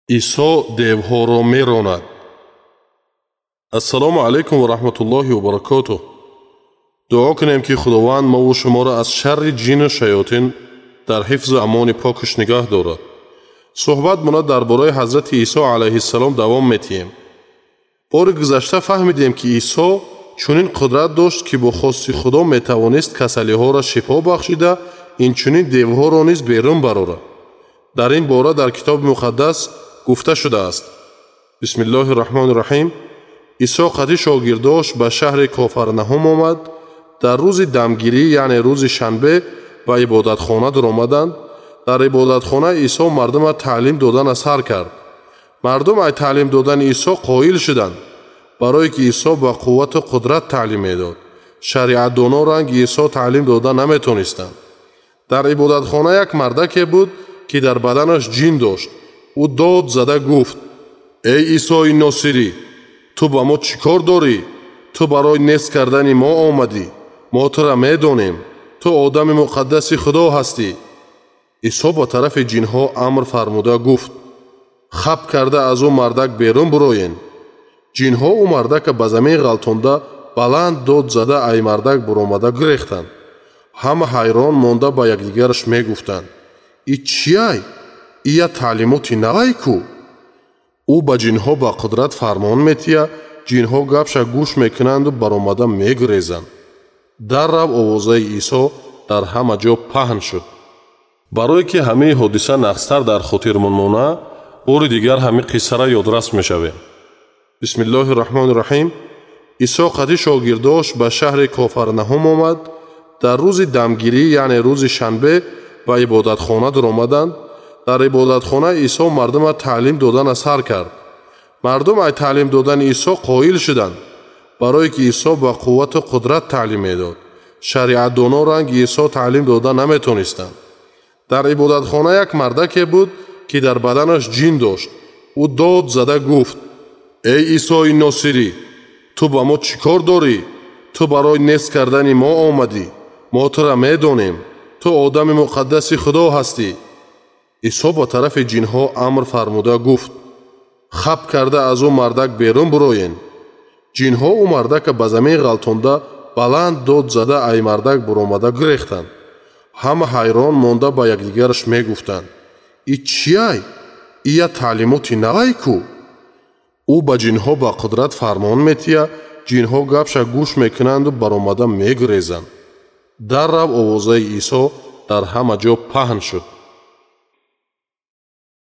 عیسی دیوها را میراند. السلام علیکم و رحمت الله و برکاته. دعا کنیم که خداوند ما و شما را از شر جن و شیاطین در حفظ و امان پاکش نگاه دارد. صحبت مون درباره حضرت عیسی علیه السلام دوام میتیم. بار گذشته فهمیدیم که عیسی چنین قدرت داشت که با خواست خدا میتوانست کسلی ها را شفا بخشیده، این چنین دیوها را نیز بیرون برآورد. در این باره در کتاب مقدس گفته شده است: بسم الله الرحمن الرحیم. عیسی قدی شاگرداش به شهر کافرنهم آمد. در روز دمگیری یعنی روز شنبه به عبادتخانه در آمدند. در عبادتخانه عیسی مردم را تعلیم دادن از سر کرد. مردم از تعلیم دادن عیسی قایل شدند، برای که عیسی با قوت و قدرت تعلیم میداد. شریعت دانا رنگ عیسی تعلیم دادن نمیتونستند. در عبادتخانه یک مردک بود که در بدنش جن داشت. او داد زده گفت: ای عیسی ناصری، تو با ما چیکار داری؟ تو برای نیست کردن ما آمدی. ما تو را میدانیم، تو آدم مقدس خدا هستی. عیسی با طرف جنها امر فرموده گفت: خب کرده از او مردک بیرون بروین. جنها او مردک به زمین غلطانده بلند داد زده ای مردک برآمده گریختند. همه حیران مانده به یکدیگرش میگفتند: ای چیه؟ ای تعلیماتی نوی کو؟ او به جنها با قدرت فرمان میتیه. جنها گپش گوش میکنند و برآمده میگریزند. در رب آوازه عیسی در همه جا پهن شد. برای که همه حادثه نقصتر در خاطرمان مانه، بار دیگر همه قصه را یادرس میشویم. بسم الله الرحمن الرحیم. عیسی قدی شاگرداش به شهر کافرنهم آمد. در روز دمگیری یعنی روز شنبه به عبادتخانه در آمدند. در عبادتخانه عیسی مردم را تعلیم دادن از سر کرد. مردم از تعلیم دادن عیسی قایل شدند، برای که عیسی با قوت و قدرت تعلیم میداد. شریعت دانا رنگ عیسی تعلیم دادن نمیتونستند. در عبادتخانه یک مردک بود که در بدنش جن داشت. او داد زده گفت: ای عیسی ناصری، تو با ما چیکار داری؟ تو برای نیست کردن ما آمدی. ما تو را میدانیم، تو آدم مقدس خدا هستی. عیسی با طرف جنها امر فرموده گفت: خب کرده از او مردک بیرون بروین. جنها او مردک به زمین غلطانده بلند داد زده ای مردک برآمده گریختند. همه حیران مانده به یکدیگرش میگفتند: ای چیه؟ ای تعلیماتی نوی کو؟ او به جنها با قدرت فرمان میتیه. جنها گپش گوش میکنند و برآمده میگریزند. در رب آوازه عیسی در همه جا پهن شد.